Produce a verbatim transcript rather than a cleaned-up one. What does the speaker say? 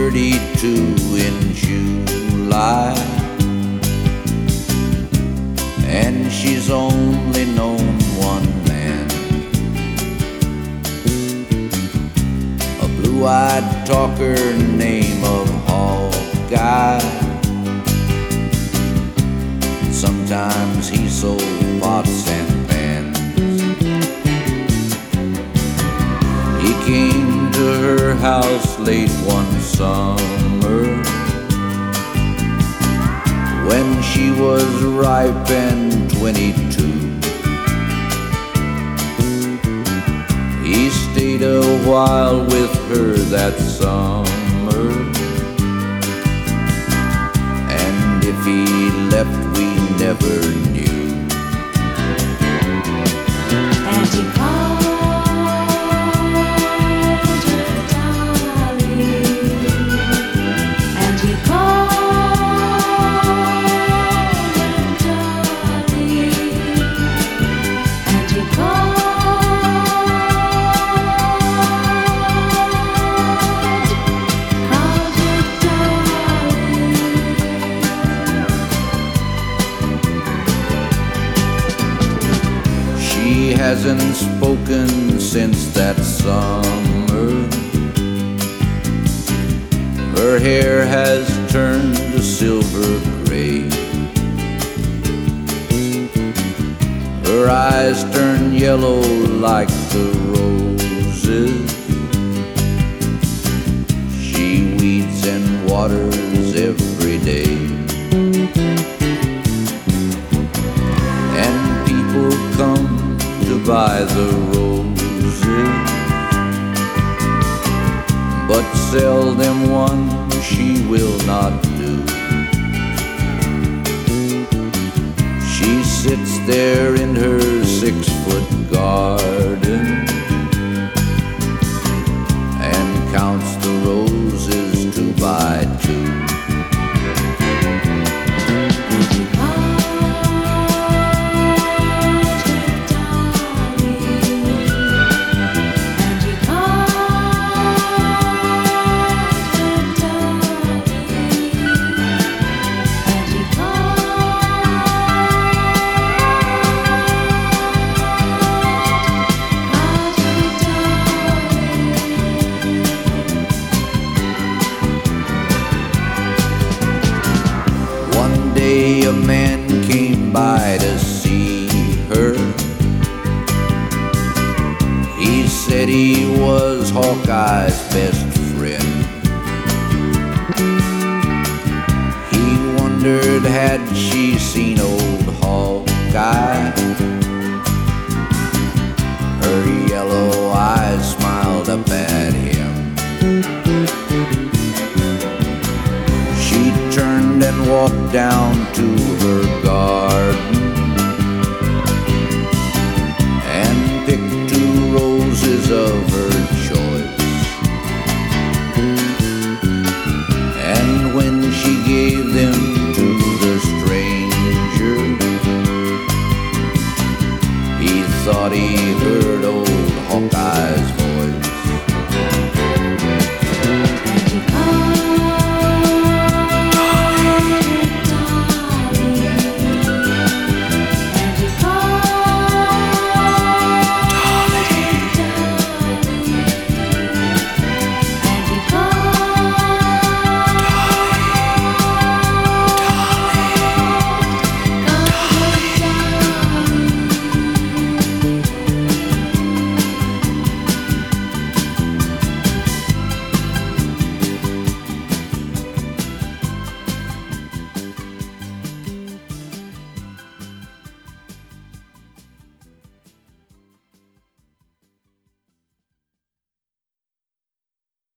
thirty-two in July, and she's only known one man, a blue-eyed talker name of Hawkeye. Sometimes he sold pots and pans. He came to her house late one summer when she was ripe and twenty-two. He stayed a while with her that summer, and if he left, we never knew. And he called her darling, and he called her darling, and he called, called her darling. She hasn't spoken since that summer. Her hair has turned to silver gray. Her eyes turn yellow like the roses. She weeds and waters every day. And people come to buy the roses, but sell them one she will not do. She sits there in her six-foot garden and counts the roses two by two. And he called her darling, and he called her darling, and he called, called her darling. One day a man came by to see her. He said he was Hawkeye's best friend. He wondered, had she seen old Hawkeye? Her yellow eyes smiled up at him. She turned and walked down to her garden and picked two roses of her choice. And when she gave them to the stranger, he thought he heard old Hawkeye's voice.